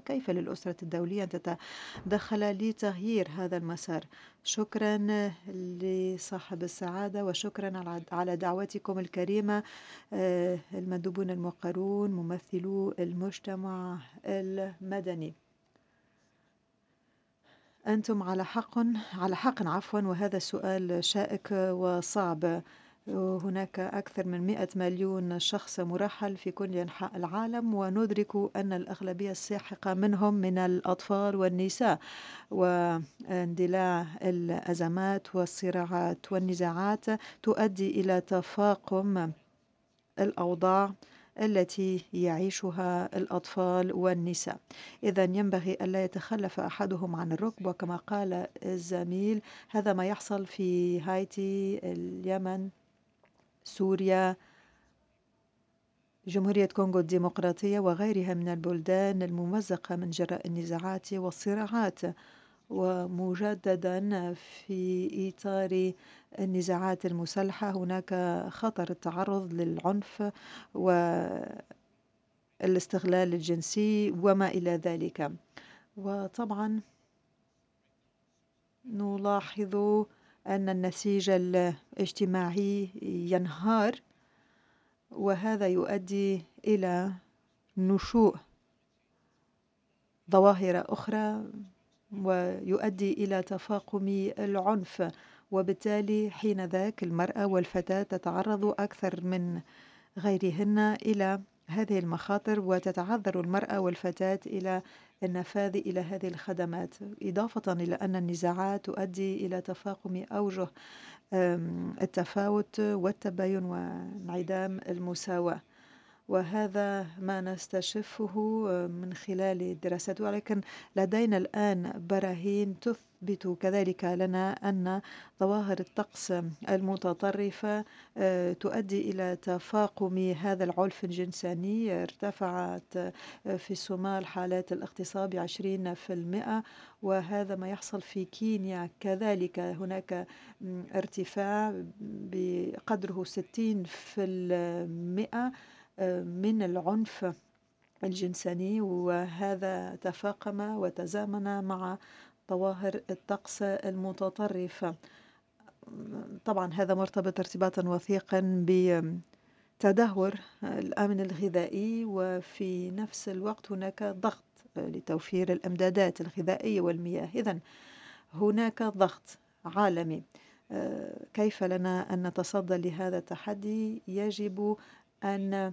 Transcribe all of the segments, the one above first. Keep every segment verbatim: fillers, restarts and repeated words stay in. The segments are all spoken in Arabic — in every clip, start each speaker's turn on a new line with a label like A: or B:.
A: وكيف للأسرة الدولية أن تتدخل لتغيير هذا المسار؟ شكرا لصاحب السعادة، وشكرا على على دعوتكم الكريمة. آه، المندوبون الموقرون، ممثلو المجتمع المدني، أنتم على حق على حق عفوا، وهذا السؤال شائك وصعب. هناك أكثر من مئة مليون شخص مرحل في كل أنحاء العالم، وندرك أن الأغلبية الساحقة منهم من الأطفال والنساء، واندلاع الأزمات والصراعات والنزاعات تؤدي إلى تفاقم الأوضاع التي يعيشها الأطفال والنساء. إذا ينبغي ألا يتخلف أحدهم عن الركب، وكما قال الزميل هذا ما يحصل في هايتي، اليمن، سوريا، جمهورية كونغو الديمقراطية وغيرها من البلدان الممزقة من جراء النزاعات والصراعات. ومجددا في إطار النزاعات المسلحة هناك خطر التعرض للعنف والاستغلال الجنسي وما إلى ذلك. وطبعا نلاحظ أن النسيج الاجتماعي ينهار، وهذا يؤدي إلى نشوء ظواهر أخرى ويؤدي إلى تفاقم العنف، وبالتالي حين ذاك المرأة والفتاة تتعرض أكثر من غيرهن إلى هذه المخاطر، وتتعذر المرأة والفتاة إلى النفاذ إلى هذه الخدمات، إضافة إلى أن النزاعات تؤدي إلى تفاقم أوجه التفاوت والتباين وانعدام المساواة. وهذا ما نستشفه من خلال الدراسات، ولكن لدينا الآن براهين تثبت كذلك لنا أن ظواهر الطقس المتطرفة تؤدي إلى تفاقم هذا العنف الجنساني. ارتفعت في الصومال حالات الاغتصاب بعشرين في المئة، وهذا ما يحصل في كينيا كذلك. هناك ارتفاع بقدره ستين في المئة من العنف الجنساني، وهذا تفاقم وتزامن مع ظواهر الطقس المتطرفة. طبعا هذا مرتبط ارتباطا وثيقا بتدهور الأمن الغذائي، وفي نفس الوقت هناك ضغط لتوفير الإمدادات الغذائية والمياه. إذن هناك ضغط عالمي. كيف لنا أن نتصدى لهذا التحدي؟ يجب أن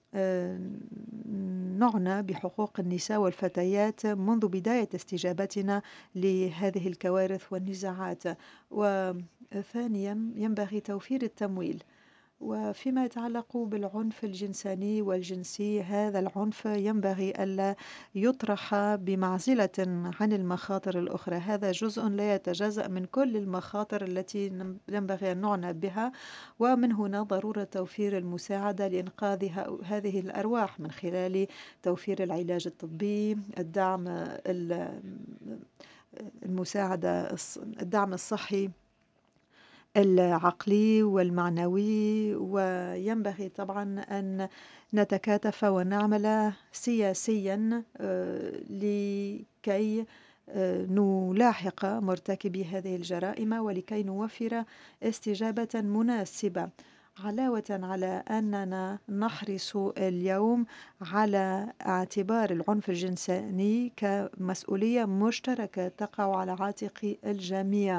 A: نعنى بحقوق النساء والفتيات منذ بداية استجابتنا لهذه الكوارث والنزاعات. وثانيا ينبغي توفير التمويل. وفيما يتعلق بالعنف الجنساني والجنسي، هذا العنف ينبغي ألا يطرح بمعزلة عن المخاطر الأخرى. هذا جزء لا يتجزأ من كل المخاطر التي ينبغي أن نعنى بها، ومن هنا ضرورة توفير المساعدة لإنقاذ هذه الأرواح من خلال توفير العلاج الطبي، الدعم المساعدة الدعم الصحي العقلي والمعنوي. وينبغي طبعا أن نتكاتف ونعمل سياسيا لكي نلاحق مرتكبي هذه الجرائم، ولكي نوفر استجابة مناسبة، علاوة على أننا نحرص اليوم على اعتبار العنف الجنسي كمسؤولية مشتركة تقع على عاتق الجميع.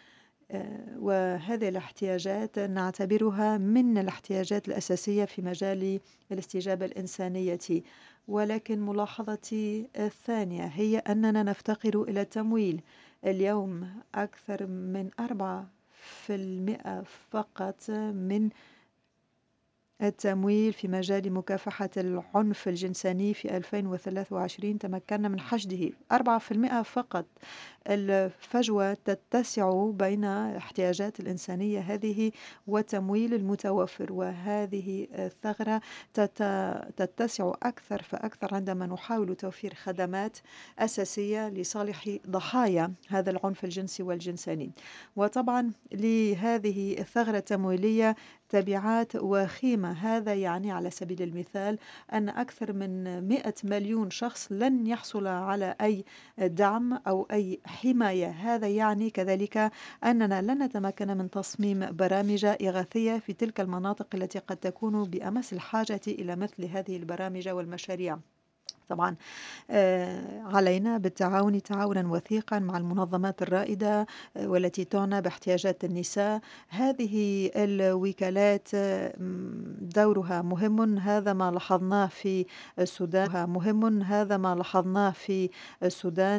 A: وهذه الاحتياجات نعتبرها من الاحتياجات الأساسية في مجال الاستجابة الإنسانية. ولكن ملاحظتي الثانية هي أننا نفتقر إلى التمويل. اليوم أكثر من أربعة في المئة فقط من التمويل في مجال مكافحة العنف الجنساني في ألفين وثلاثة وعشرين تمكنا من حشده، أربعة في المئة فقط. الفجوة تتسع بين احتياجات الإنسانية هذه والتمويل المتوفر، وهذه الثغرة تتسع أكثر فأكثر عندما نحاول توفير خدمات أساسية لصالح ضحايا هذا العنف الجنسي والجنساني. وطبعا لهذه الثغرة التمويلية تبعات وخيمة. هذا يعني على سبيل المثال أن أكثر من مئة مليون شخص لن يحصل على أي دعم أو أي حماية. هذا يعني كذلك أننا لن نتمكن من تصميم برامج إغاثية في تلك المناطق التي قد تكون بأمس الحاجة إلى مثل هذه البرامج والمشاريع. طبعا آه، علينا بالتعاون تعاونا وثيقا مع المنظمات الرائدة آه، والتي تعنى باحتياجات النساء. هذه الوكالات آه، م، دورها مهم. هذا ما لاحظناه في السودان مهم. هذا ما لاحظناه في السودان